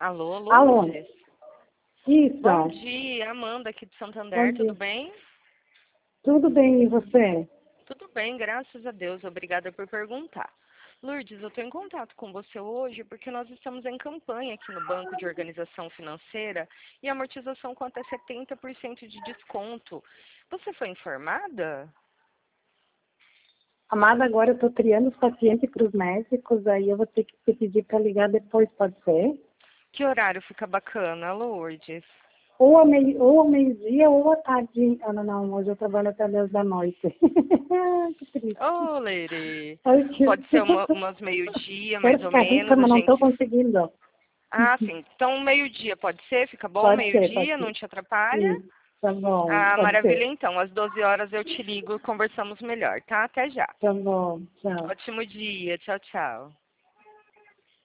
Alô, Alô? Lourdes? Isso. Bom dia, Amanda aqui de Bom Santander, dia. tudo bem? Tudo bem, e você? Tudo bem, graças a Deus, obrigada por perguntar. Lourdes, eu estou em contato com você hoje porque nós estamos em campanha aqui no Banco de Organização Financeira e amortização com até 70% de desconto. Você foi informada? Amada, agora eu estou triando os pacientes para os médicos, aí eu vou ter que te pedir para ligar depois, pode ser? Que horário fica bacana, Lourdes? Ou ao meio-dia ou à tarde. Ah, não, hoje eu trabalho até 10 da noite. Que triste. Ô, Leire, Ai, que... pode ser umas meio-dia, Quero mais ou ficar rica, menos, a mas não estou gente... conseguindo. Ah, sim. Então, meio-dia pode ser? Fica bom? Pode ser, pode Meio-dia, não ser. te atrapalha? Sim, tá bom, Ah, pode maravilha, ser. então. Às 12 horas eu te ligo e conversamos melhor, tá? Até já. Tá bom, tchau. Ótimo dia. Tchau, tchau.